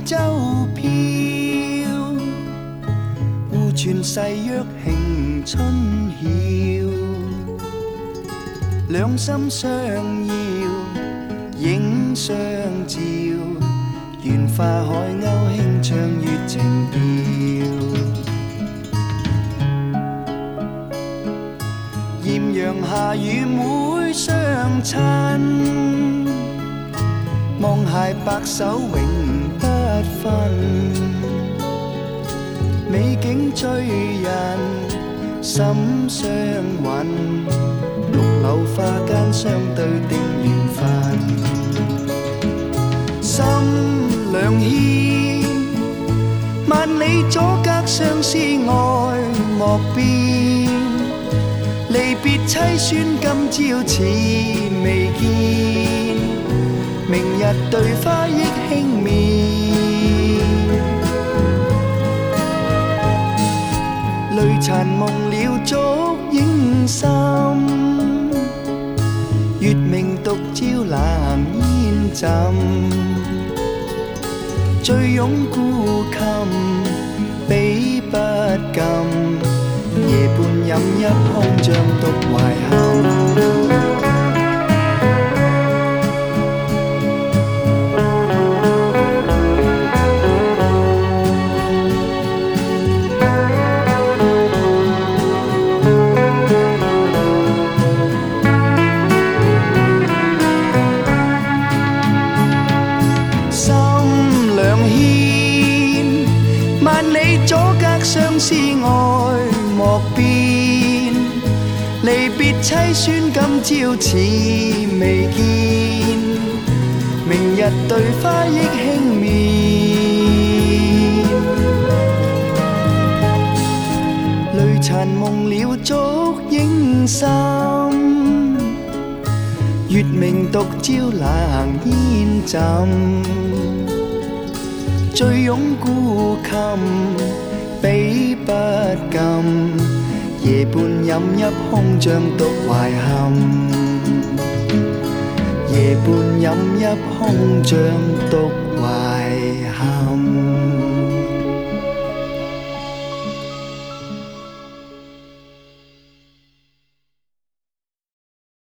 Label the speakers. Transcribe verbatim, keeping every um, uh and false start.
Speaker 1: 舟飘，互傳誓約慶春曉，兩心相邀，影相照，緣化海鷗輕唱月情調。豔陽下與妹相親，望偕白首永不分。美景醉人心相韻，綠柳花間相對定緣分。心兩牽，萬里阻隔相思愛莫變。離別凄酸今朝似未見，明日對花憶輕面。淚殘夢了燭影深，月明獨照藍煙浸。醉擁孤衾比不禁，夜半飲一空像獨懷憾。相思愛莫變，離別凄酸今朝似未見，明日對花憶輕面。淚殘夢了燭影深，月明獨照冷煙浸。醉擁孤衾比不禁，夜半飲一空像獨懷憾。夜半飲一空像獨懷憾。